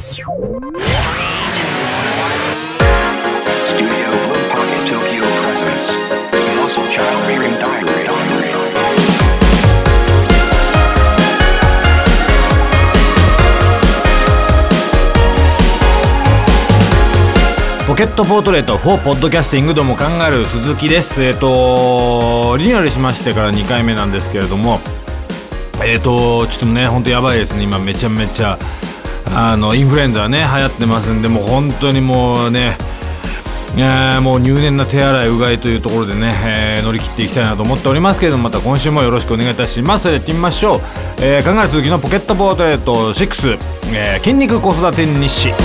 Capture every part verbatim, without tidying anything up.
ポケットポートレートフォーポッドキャスティング、どうもカンガルー鈴木です。えっ、ー、とリニューアルしましてからにかいめなんですけれども、えっ、ー、とちょっとね本当やばいですね。今めちゃめちゃあのインフルエンザね流行ってますんで、もう本当にもうね、えー、もう入念な手洗いうがいというところでね、えー、乗り切っていきたいなと思っておりますけれども、また今週もよろしくお願いいたします。やってみましょう。えー、カンガルー鈴木のポケットポートレートろく、えー、筋肉子育て日誌。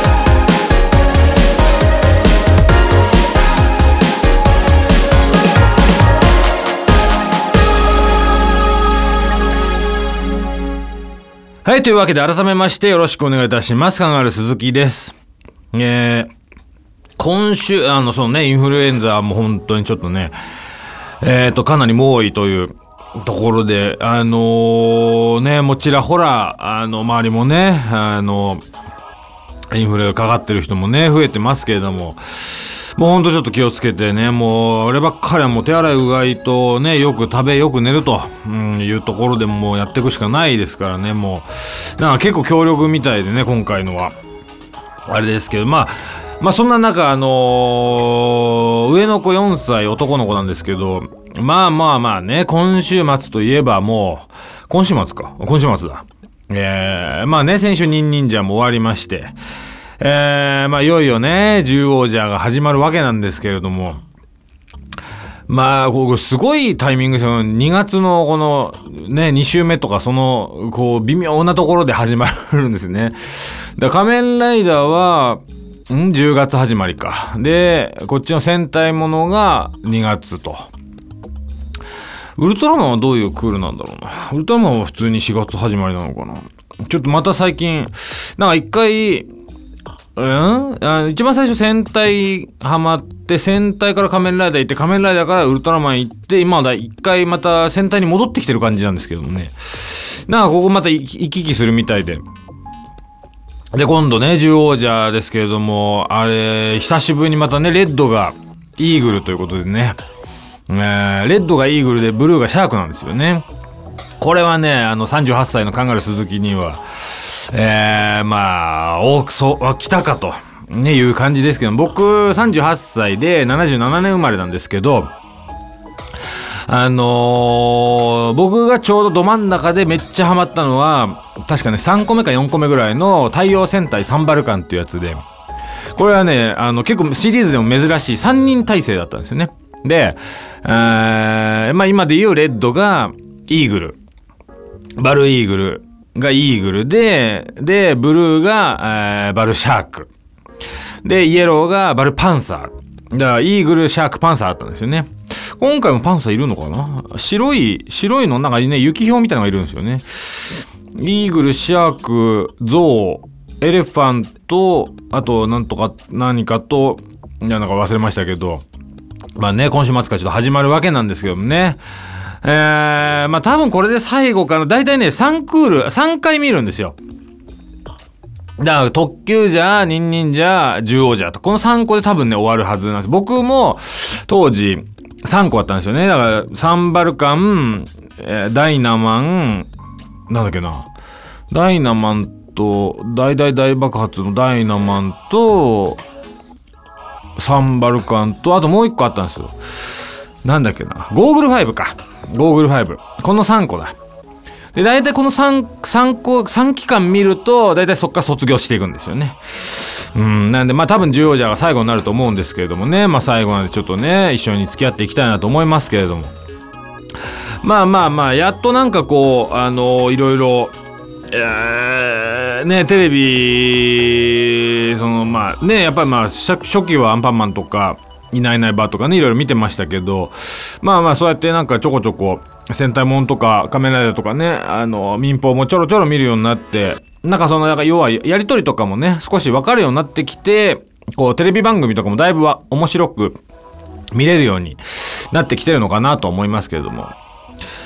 はい、というわけで改めましてよろしくお願いいたします。カンガルー鈴木です。えー、今週、あの、そのね、インフルエンザも本当にちょっとね、えーと、かなり猛威というところで、あのー、ね、もうちらほら、あの、周りもね、あの、インフルかかってる人もね、増えてますけれども、もうほんとちょっと気をつけてね、もう、あればっかりはもう手洗いうがいとね、よく食べ、よく寝ると、うん、いうところでももうやっていくしかないですからね、もう。なんか結構強力みたいでね、今回のは。あれですけど、まあ、まあそんな中、あのー、上の子よんさい男の子なんですけど、まあまあまあね、今週末といえばもう、今週末か、今週末だ。えー、まあね、先週ニンニンジャーも終わりまして、えー、まあいよいよね獣王者が始まるわけなんですけれども、まあこうすごいタイミングですよ。にがつのこのねに週目とか、そのこう微妙なところで始まるんですね。だから仮面ライダーはんじゅうがつ始まりかで、こっちの戦隊ものがにがつと。ウルトラマンはどういうクールなんだろうな。ウルトラマンは普通にしがつ始まりなのかな。ちょっとまた最近なんか一回うん、あ一番最初戦隊ハマって、戦隊から仮面ライダー行って、仮面ライダーからウルトラマン行って、今は一回また戦隊に戻ってきてる感じなんですけどもね。なんかここまた行き来するみたいで。で、今度ね、獣王者ですけれども、あれ、久しぶりにまたね、レッドがイーグルということでね。えー、レッドがイーグルでブルーがシャークなんですよね。これはね、あのさんじゅうはっさいのカンガルー鈴木には、えー、まあ、多くそう、来たかと、ね、いう感じですけど、僕さんじゅうはっさいでななじゅうななねん生まれなんですけど、あのー、僕がちょうどど真ん中でめっちゃハマったのは、確かね、さんこめかよんこめぐらいの太陽戦隊サンバルカンっていうやつで、これはね、あの、結構シリーズでも珍しいさんにん体制だったんですよね。で、えー、まあ今で言うレッドがイーグル、バルイーグル、がイーグルで、で、ブルーが、えー、バルシャーク。で、イエローがバルパンサー。だから、イーグル、シャーク、パンサーあったんですよね。今回もパンサーいるのかな？白い、白いのなんかね、雪氷みたいなのがいるんですよね。イーグル、シャーク、ゾウ、エレファント、あと、なんとか、何かと、いや、なんか忘れましたけど、まあね、今週末からちょっと始まるわけなんですけどもね。えー、まあ多分これで最後かな。だいたいね、さんクール、さんかい見るんですよ。だから、特急じゃ、ニンニンじゃ、獣王じゃと。このさんこで多分ね、終わるはずなんです。僕も、当時、さんこあったんですよね。だから、サンバルカン、えー、ダイナマン、なんだっけな。ダイナマンと、大大大爆発のダイナマンと、サンバルカンと、あともう一個あったんですよ。なんだっけな。ゴーグルファイブか。ゴーグルファイブ。このさんこだ。で、大体この3、3個、さんきかん見ると、大体そっから卒業していくんですよね。うん、なんで、まあ多分獣王者が最後になると思うんですけれどもね。まあ最後なんでちょっとね、一緒に付き合っていきたいなと思いますけれども。まあまあまあ、やっとなんかこう、あのー、いろいろ、えー、ね、テレビ、その、まあね、やっぱりまあ、初期はアンパンマンとか、いないいないばとかね、いろいろ見てましたけど、まあまあそうやってなんかちょこちょこ戦隊もんとか仮面ライダーとかね、あの民放もちょろちょろ見るようになって、なんかそのなんか要はやりとりとかもね少し分かるようになってきて、こうテレビ番組とかもだいぶは面白く見れるようになってきてるのかなと思いますけれども、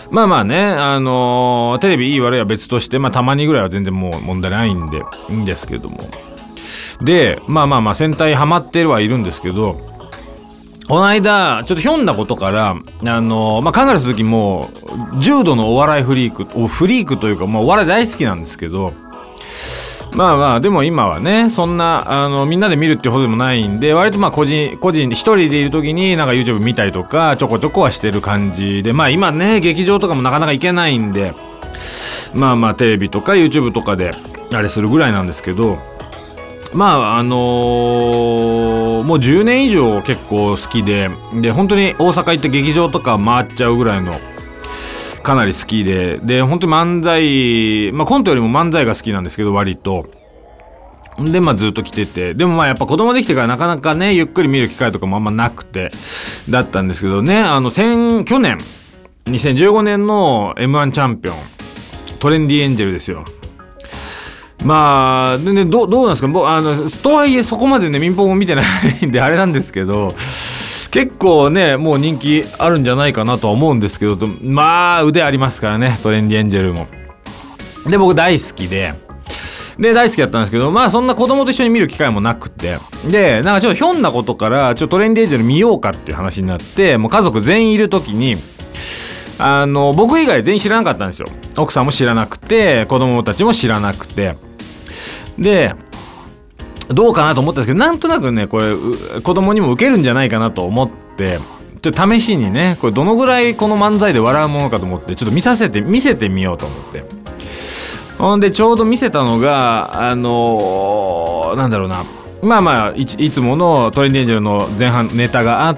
まあまあね、あのーテレビいい悪いは別として、まあたまにぐらいは全然もう問題ないんでいいんですけども、でまあまあまあ戦隊ハマってるはいるんですけど、この間ちょっとひょんなことから、あのー、まあカンガルー鈴木も重度のお笑いフリークフリークというか、まあ、お笑い大好きなんですけど、まあまあでも今はねそんなあのみんなで見るっていうほどでもないんで、割とまあ個人個人で一人でいる時になんか YouTube 見たりとかちょこちょこはしてる感じで、まあ今ね劇場とかもなかなか行けないんで、まあまあテレビとか YouTube とかであれするぐらいなんですけど、まああのー、もうじゅうねん以上結構好きで、で本当に大阪行って劇場とか回っちゃうぐらいのかなり好きで、で本当に漫才、まあコントよりも漫才が好きなんですけど割とで、まあずっと来てて、でもまあやっぱ子供できてからなかなかねゆっくり見る機会とかもあんまなくてだったんですけどね、あの先去年にせんじゅうごねんの エムワン チャンピオントレンディエンジェルですよ。まあでね、ど, どうなんですか、僕あのとはいえそこまでね民放も見てないんであれなんですけど、結構ねもう人気あるんじゃないかなとは思うんですけど、まあ腕ありますからねトレンディエンジェルも。で僕大好きでで大好きだったんですけど、まあそんな子供と一緒に見る機会もなくて、でなんかちょっとひょんなことからちょっとトレンディエンジェル見ようかっていう話になって、もう家族全員いる時にあの僕以外全員知らなかったんですよ。奥さんも知らなくて子供たちも知らなくて、でどうかなと思ったんですけど、なんとなくねこれ子供にも受けるんじゃないかなと思って、ちょっと試しにねこれどのぐらいこの漫才で笑うものかと思ってちょっと見させて見せてみようと思って、ほんでちょうど見せたのがあのー、なんだろうな、まあまあ い, いつものトレンディエンジェルの前半ネタがあって、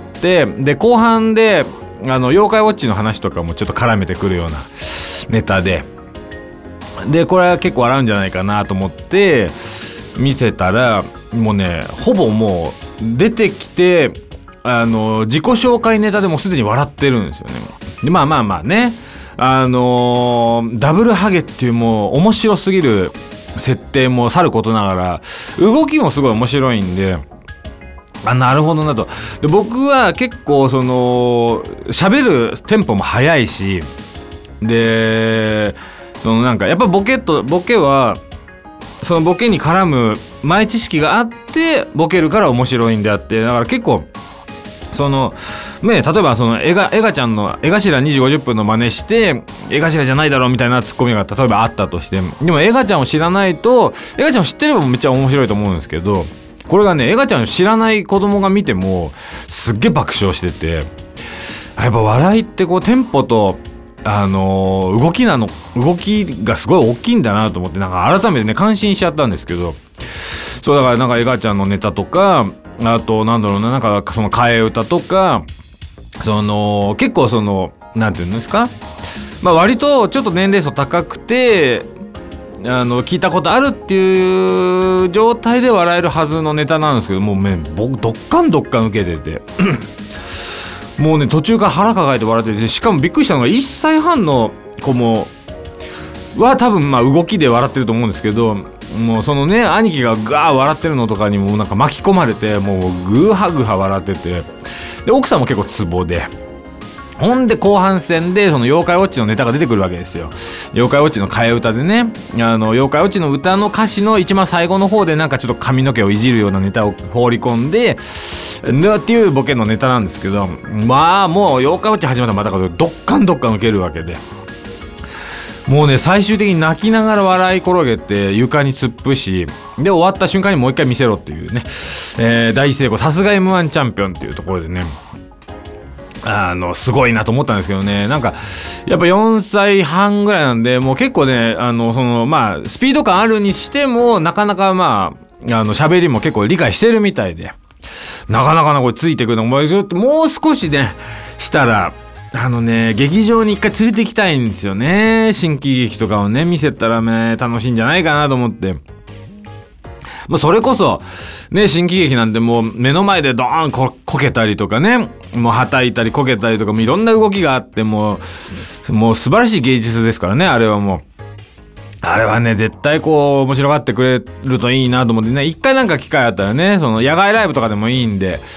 で後半であの妖怪ウォッチの話とかもちょっと絡めてくるようなネタで、でこれは結構笑うんじゃないかなと思って見せたら、もうねほぼもう出てきてあの自己紹介ネタでもすでに笑ってるんですよね。でまあまあまあね、あのー、ダブルハゲっていうもう面白すぎる設定もさることながら動きもすごい面白いんで、あなるほどなと。で僕は結構その喋るテンポも速いし、でそのなんかやっぱボケとボケはそのボケに絡む前知識があってボケるから面白いんであって、だから結構そのね、例えばそのエガ、エガちゃんのエガシラにじごじゅっぷんの真似してエガシラじゃないだろうみたいなツッコミが例えばあったとして、でもエガちゃんを知らないと、エガちゃんを知ってればめっちゃ面白いと思うんですけど、これがねエガちゃんを知らない子供が見てもすっげえ爆笑してて、やっぱ笑いってこうテンポとあのー、動きなの動きがすごい大きいんだなと思って、なんか改めてね感心しちゃったんですけど、そうだからなんかエガちゃんのネタとか、あとなんだろうな、なんかその替え歌とか、その結構そのなんていうんですか、まあ割とちょっと年齢層高くてあの聞いたことあるっていう状態で笑えるはずのネタなんですけど、もうね僕どっかんどっかん受けててもうね途中から腹抱えて笑ってて、しかもびっくりしたのがいっさいはんの子もは多分まあ動きで笑ってると思うんですけど、もうそのね兄貴がガー笑ってるのとかにもなんか巻き込まれて、もうグーハグーハ笑ってて、で奥さんも結構ツボで、ほんで後半戦でその妖怪ウォッチのネタが出てくるわけですよ。妖怪ウォッチの替え歌でね、あの妖怪ウォッチの歌の歌詞の一番最後の方でなんかちょっと髪の毛をいじるようなネタを放り込んでっていうボケのネタなんですけど、まあもう妖怪ウォッチ始まったらまたどっかんどっかん受けるわけで、もうね最終的に泣きながら笑い転げて床に突っ伏し、で終わった瞬間にもう一回見せろっていうね、えー、大成功、さすが エムワン チャンピオンっていうところでね、あのすごいなと思ったんですけどね、なんかやっぱよんさいはんぐらいなんで、もう結構ねあのそのまあスピード感あるにしてもなかなかまああの喋りも結構理解してるみたいで、なかなかなこれついてくるのもちょっともう少しねしたらあのね劇場に一回連れて行きたいんですよね。新喜劇とかをね見せたらね楽しいんじゃないかなと思って、もうそれこそね新喜劇なんてもう目の前でドーン こ, こけたりとかね、もうはたいたりこけたりとかもいろんな動きがあって、もうもう素晴らしい芸術ですからね、あれはもうあれはね絶対こう面白がってくれるといいなと思ってね、一回なんか機会あったらね、その野外ライブとかでもいいんで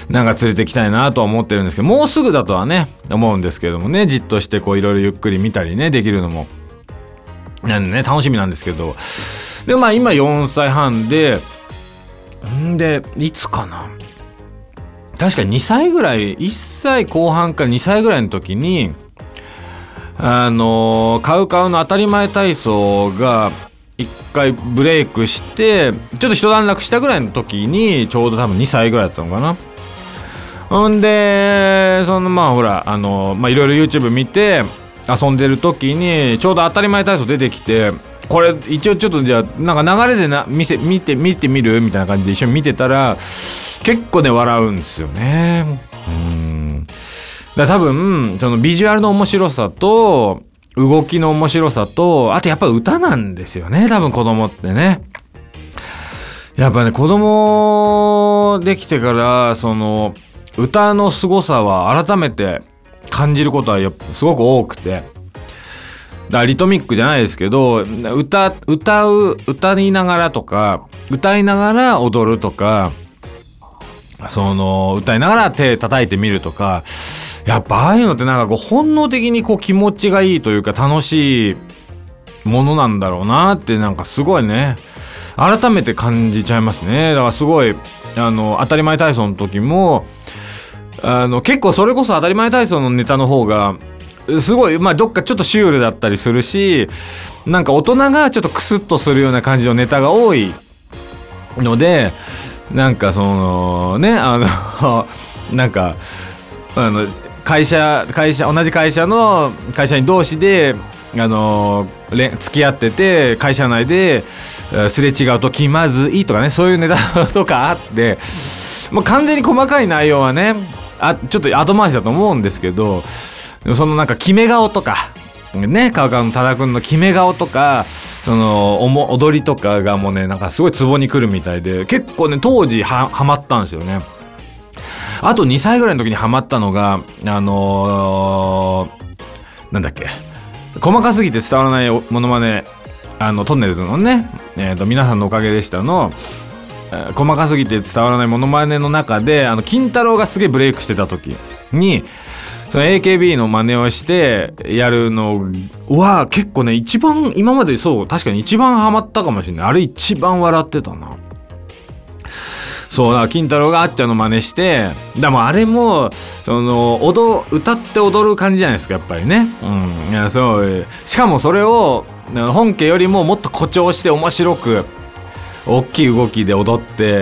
なんか連れてきたいなとは思ってるんですけど、もうすぐだとはね思うんですけどもね、じっとしてこういろいろゆっくり見たりねできるのもなんでね楽しみなんですけど、でまあ今よんさいはんでんでいつかな、確かにさいぐらい、いっさいこう半からにさいぐらいの時にあのー、カウカウの当たり前体操が一回ブレイクしてちょっと一段落したぐらいの時にちょうど多分にさいぐらいだったのかな。ほんでそのまあほらあのー、まあいろいろ YouTube 見て遊んでる時にちょうど当たり前体操出てきて、これ一応ちょっとじゃあなんか流れでな見せ見て見てみるみたいな感じで一緒に見てたら結構ね笑うんですよね。うーんだから多分そのビジュアルの面白さと動きの面白さと、あとやっぱ歌なんですよね、多分子供ってね。やっぱね子供できてからその歌の凄さは改めて感じることはやっぱすごく多くて、だからリトミックじゃないですけど、歌歌う歌いながらとか歌いながら踊るとか、その歌いながら手叩いてみるとか、やっぱああいうのってなんかこう本能的にこう気持ちがいいというか楽しいものなんだろうなってなんかすごいね改めて感じちゃいますね。だからすごいあの当たり前体操の時もあの結構それこそ当たり前体操のネタの方がすごいまあどっかちょっとシュールだったりするし、なんか大人がちょっとクスッとするような感じのネタが多いので、なんかそのねあのなんかあの会社会社同じ会社の会社員同士であの付き合ってて会社内ですれ違うと気まずいとかね、そういうネタとかあって、もう完全に細かい内容はねあちょっと後回しだと思うんですけど、そのなんか決め顔とかね、カウカウの多田くんの決め顔とかそのおも踊りとかがもうねなんかすごいツボに来るみたいで、結構ね当時はハマったんですよね。あとにさいぐらいの時にハマったのがあのー、なんだっけ、細かすぎて伝わらないモノマネ、あのトンネルズのね、えーと皆さんのおかげでしたの、えー、細かすぎて伝わらないモノマネの中であの金太郎がすげえブレイクしてた時にその エーケービー の真似をしてやるのは結構ね一番今までそう確かに一番ハマったかもしれない。あれ一番笑ってたな。そうだ、金太郎があっちゃんの真似して、でもあれもその踊歌って踊る感じじゃないですかやっぱりね。うん、いやそうしかもそれを本家よりももっと誇張して面白く大きい動きで踊って、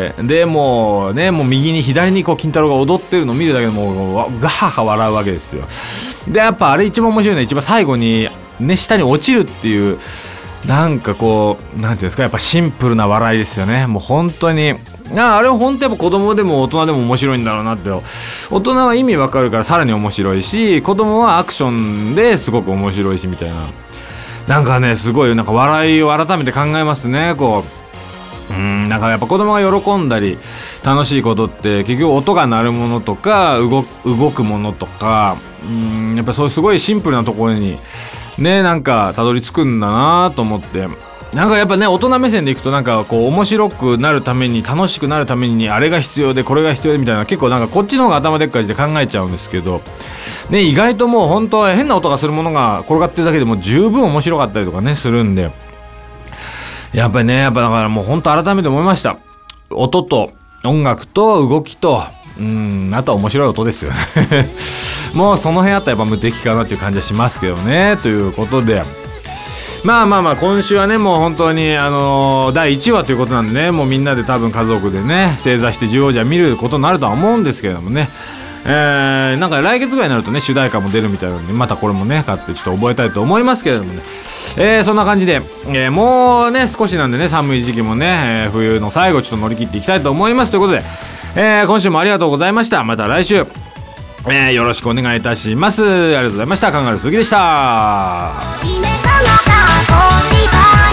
でもうねもう右に左にこう金太郎が踊ってるのを見るだけでもうガハハ笑うわけですよ。でやっぱあれ一番面白いのは一番最後にね下に落ちるっていうなんかこうなんていうんですか、やっぱシンプルな笑いですよね。もう本当にああれは本当やっぱ子供でも大人でも面白いんだろうなって。大人は意味わかるからさらに面白いし、子供はアクションですごく面白いしみたいな、なんかねすごいなんか笑いを改めて考えますね。こううんなんかやっぱ子供が喜んだり楽しいことって結局音が鳴るものとか動く、動くものとか、うんやっぱそういうすごいシンプルなところにねなんかたどり着くんだなと思って、なんかやっぱね大人目線でいくとなんかこう面白くなるために楽しくなるためにあれが必要でこれが必要でみたいな、結構なんかこっちの方が頭でっかちで考えちゃうんですけどね、意外ともう本当は変な音がするものが転がってるだけでも十分面白かったりとかねするんで、やっぱりねやっぱだからもう本当改めて思いました。音と音楽と動きとうんあとは面白い音ですよねもうその辺あったらやっぱ無敵かなっていう感じはしますけどね。ということでまあまあまあ今週はねもう本当にあのー、だいいちわということなんでね、もうみんなで多分家族でね正座してじゅうおうじゃ見ることになるとは思うんですけれどもね、えー、なんか来月ぐらいになるとね主題歌も出るみたいなのでまたこれもね買ってちょっと覚えたいと思いますけれどもね、えー、そんな感じで、えー、もうね少しなんでね寒い時期もね、えー、冬の最後ちょっと乗り切っていきたいと思いますということで、えー、今週もありがとうございました。また来週、えー、よろしくお願いいたします。ありがとうございました。カンガルー鈴木でした。